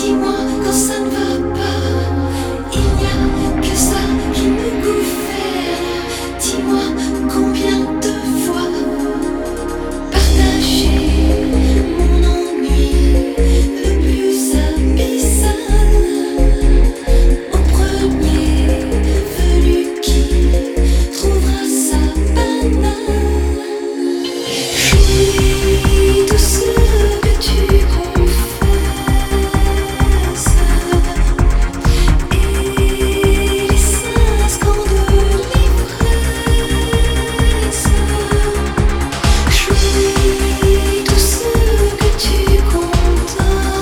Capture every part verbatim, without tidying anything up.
dis-moi quand ça ne va pas. Il n'y a que ça qui me gouverne. Dis-moi combien de fois partager mon ennui le plus abyssal au premier venu qui trouvera ça banal. Jouis tout ce que tu confesses et les cinq secondes de l'ivresse. Jouis tout ce que tu condamnes.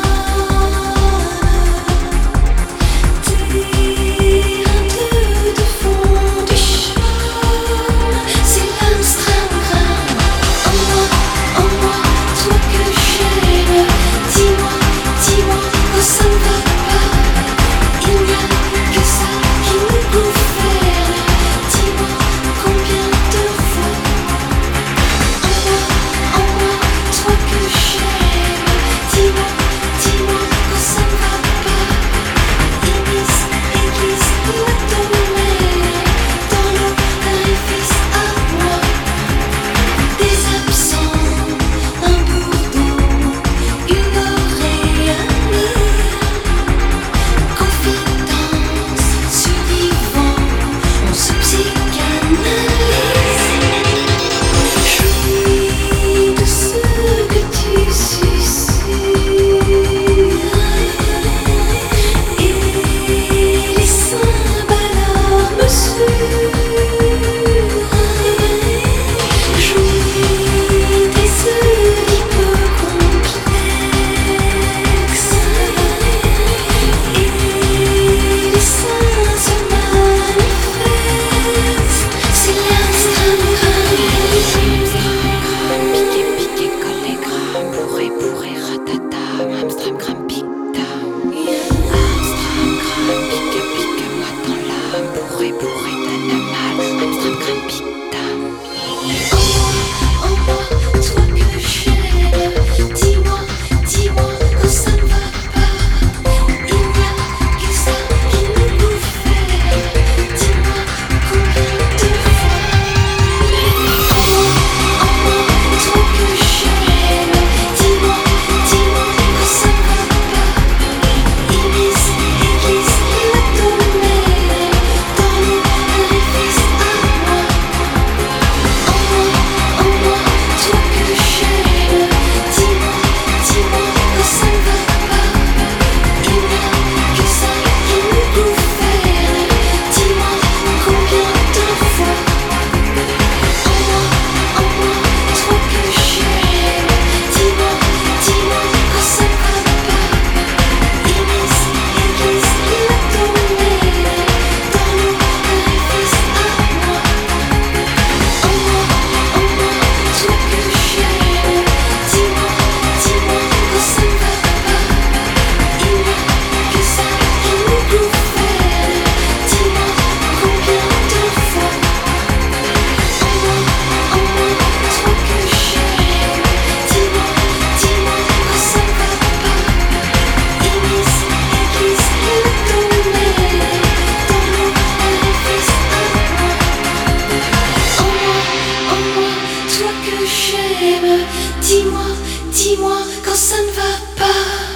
Tes râles de fond du charme, c'est l'Amsterdam. En moi, en moi, toi que j'aime. Dis-moi, dis-moi quand ça ne va pas. Il n'y a que ça qui me gouverne. Dis-moi combien de fois. En moi, en moi, toi que j'aime. Dis-moi, dis-moi quand ça ne va pas. Église, église, la domaine. Dans l'eau, un fils à moi. Des absents, un bourdon, une oreille amie. Confidence, survivant, on se psychanalyse. Jouis de ce que tu susurres et les cymbales me jouis des œufs peu complexes et les seins se manifestent. C'est l'Instagram. Piqué, piqué, collé, gramme, bourré, bourré, ratatam, Amsterdam, pique-tam. Amsterdam, pique, pique, moi dans l'âme, bourré, bourré d'animal, Amsterdam, pique-tam. En moi, en moi, toi que j'aime. Dis-moi, dis-moi quand ça ne va pas. Il n'y a que ça qui me gouverne. Dis-moi combien de fois. En moi, en moi, toi que j'aime. Dis-moi, dis-moi quand ça ne va pas. Église, église, la domaine. Dans l'eau, un fils à moi. En moi, en moi, toi que j'aime. Dis-moi, dis-moi quand ça ne va pas. Il n'y a que ça qui me gouverne. Dis-moi combien de fois. En moi, en moi, toi que j'aime. Dis-moi, dis-moi quand ça ne va pas. Église, église, la domaine. Dans l'eau, un fils à moi. En moi, en moi, toi que j'aime. Dis-moi, dis-moi quand ça ne va pas. Il n'y a que ça qui me gouverne. Dis-moi combien de fois. En moi, en moi, toi que j'aime. Dis-moi, dis-moi quand ça ne va pas. Église, église, la domaine. Dans l'eau, un fils à moi. En moi, en moi, toi que j'aime. Dis-moi, dis-moi quand ça ne va pas.